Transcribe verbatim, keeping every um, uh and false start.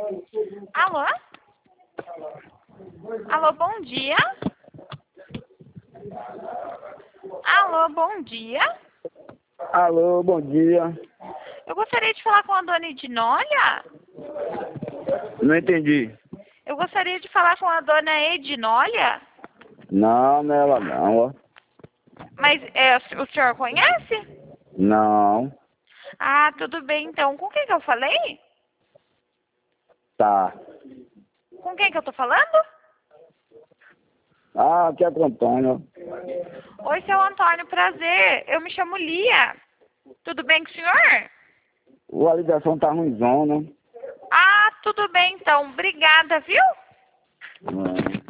Alô? Alô, bom dia. Alô, bom dia. Alô, bom dia. Eu gostaria de falar com a dona Edinólia. Não entendi. Eu gostaria de falar com a dona Edinólia. Não, não é ela não, ó. Mas é, o senhor conhece? Não. Ah, tudo bem então. Com quem que eu falei? Tá. Com quem que eu tô falando? Ah, aqui é com o Antônio. Oi, seu Antônio, prazer. Eu me chamo Lia. Tudo bem com o senhor? A ligação tá ruimzona. Ah, tudo bem então. Obrigada, viu? Não.